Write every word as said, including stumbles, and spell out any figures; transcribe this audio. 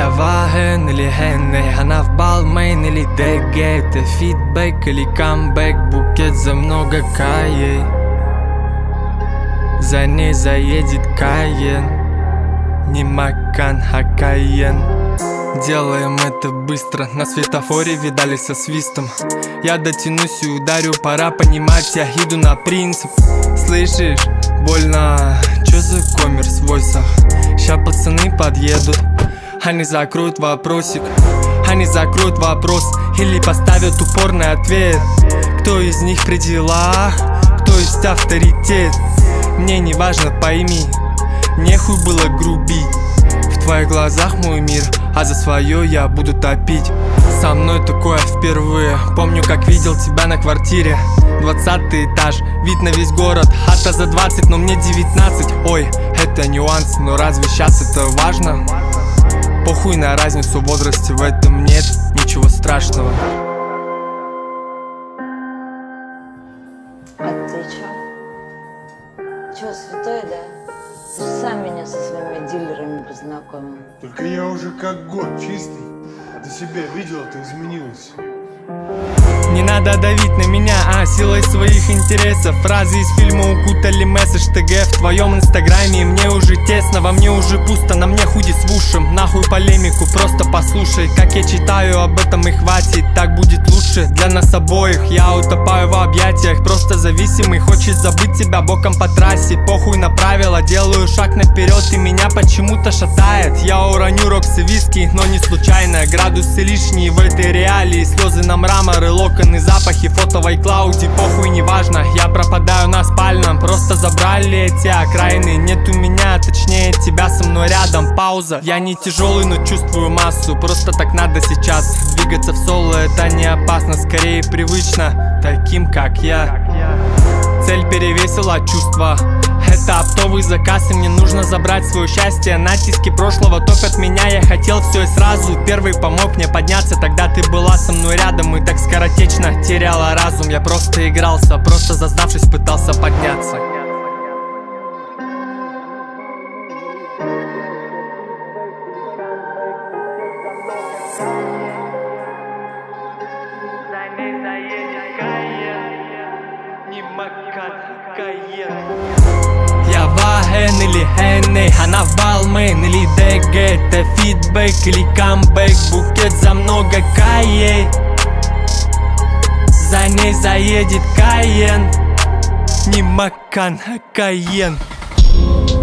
Я Ваген или Хенни, она в Балмейн или ДГ. Это фидбэк или камбэк, букет за много каей. За ней заедет Каен, не Макан, а Каен. Делаем это быстро, на светофоре видали со свистом. Я дотянусь и ударю, пора понимать, я иду на принцип. Слышишь, больно, чё за коммерс в войсах? Ща пацаны подъедут, они закроют вопросик. Они закроют вопрос или поставят упорный ответ. Кто из них при делах, кто есть авторитет? Мне не важно, пойми, нехуй было грубить. В твоих глазах мой мир, а за свое я буду топить. Со мной такое впервые. Помню, как видел тебя на квартире. Двадцатый этаж, вид на весь город. Хата за двадцать, но мне девятнадцать. Ой, это нюанс, но разве сейчас это важно? Похуй на разницу в возрасте, в этом нет ничего страшного. А ты чё? Чё, святой, да? Ты же сам меня со своими дилерами познакомил. Только я уже как год чистый. А ты себя видела, ты изменилась. Не надо давить на меня, а силой своих интересов. Фразы из фильма укутали месседж ТГ в твоем инстаграме. И мне уже тесно, во мне уже пусто, на мне худи с вушем. Нахуй полемику, просто послушай, как я читаю об этом и хватит. Так будет лучше для нас обоих. Я утопаю в объятиях, просто зависимый. Хочет забыть тебя боком по трассе. Похуй на правила, делаю шаг наперед и меня почему-то шатает. Я уроню роксы виски, но не случайно. Градусы лишние в этой реалии. Слезы на мрамор и локоны, запахи, фото в айклауде. Похуй, неважно, я пропадаю на спальном. Просто забрали эти окраины. Нет у меня, точнее тебя со мной рядом. Пауза, я не тяжелый, но чувствую массу. Просто так надо сейчас. Двигаться в соло это не опасно, скорее привычно таким как я. Цель перевесила чувства. Это оптовый заказ, и мне нужно забрать свое счастье. Натиски прошлого топят меня, я хотел все и сразу. Первый помог мне подняться, тогда ты была со мной рядом. И так скоротечно теряла разум. Я просто игрался, просто зазнавшись пытался подняться. За ней заедет Каен, не Макан, Каен. Я Ваген или Хенни, она в Балмейн или ДГ. Это фидбэк или камбэк, букет за много каей. За ней заедет Каен, не Макан, а Каен.